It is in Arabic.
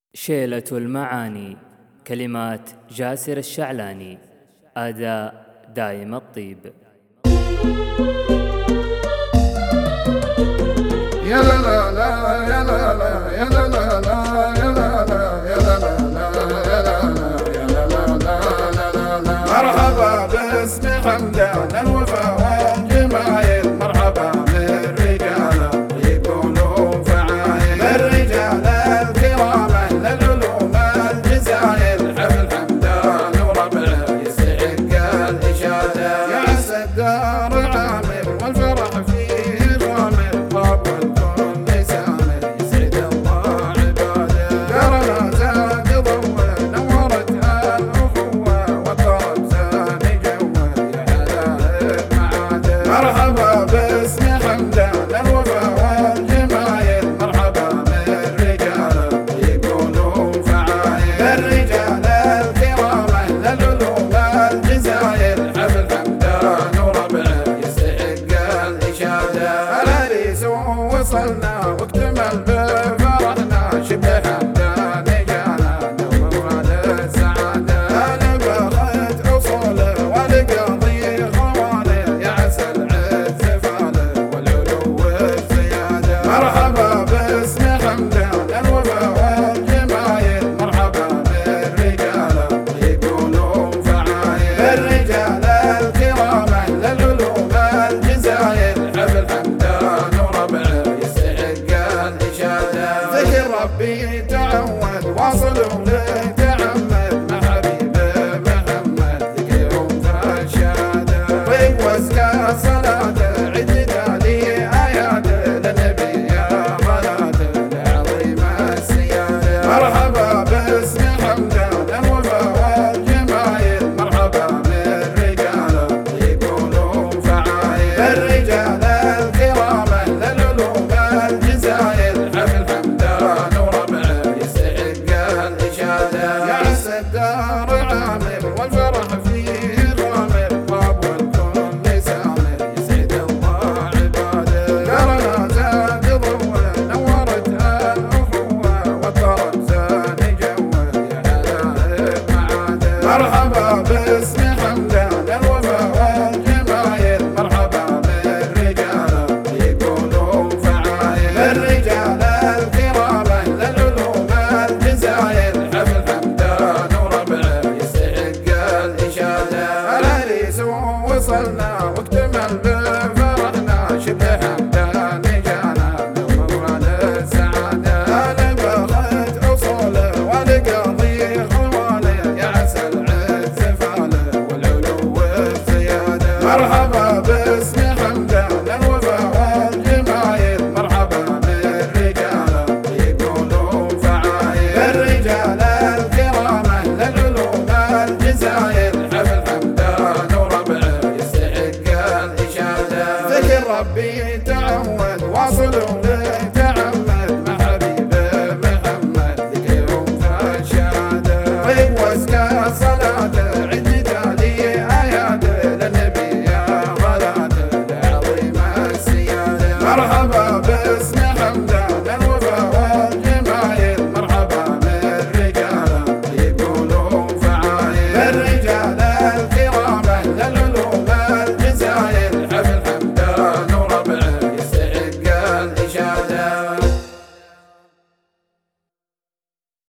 شيلة المعاني. كلمات جاسر الشعلاني. أداء دايم الطيب. يا لا لا لا يا لا لا يا لا لا لا يا لا لا يا لا لا يا لا لا. مرحبا باسم حمدان الوفا والجمايل، مرحبا بالرجال يكونوا فعايل، بالرجال الكرام للعلوم الجزايل، حفل حمدان وربعه يستحق الإشادة، يا سدار عامر والفرح فيه غامر، طاب والكل سامر يسعد الله عباده، دارنا زاد ضوء نورت الأخوة والطرب زاد جوه يا هلا المعاده، مرحبا باسم حمدان الوفا والجمايل، مرحبا بالرجال يكونوا فعايل، بالرجال الكرام للعلوم الجزايل، حفل حمدان وربعه يستحق الإشادة، العريس وصلنا واكتمل بفرحنا، شبه حمدان جانا نور السعادة، نبغت أصوله والقضي خواله، يا عسى العز فاله والعلو الزيادة، مرحبا باسم حمدان الوفا والجمايل، مرحبا بالرجال يكونوا فعايل، بالرجال الكرام للعلوم الجزايل، حفل حمدان وربعه يستحق الإشادة، ذكر ربي تعود واصل وليته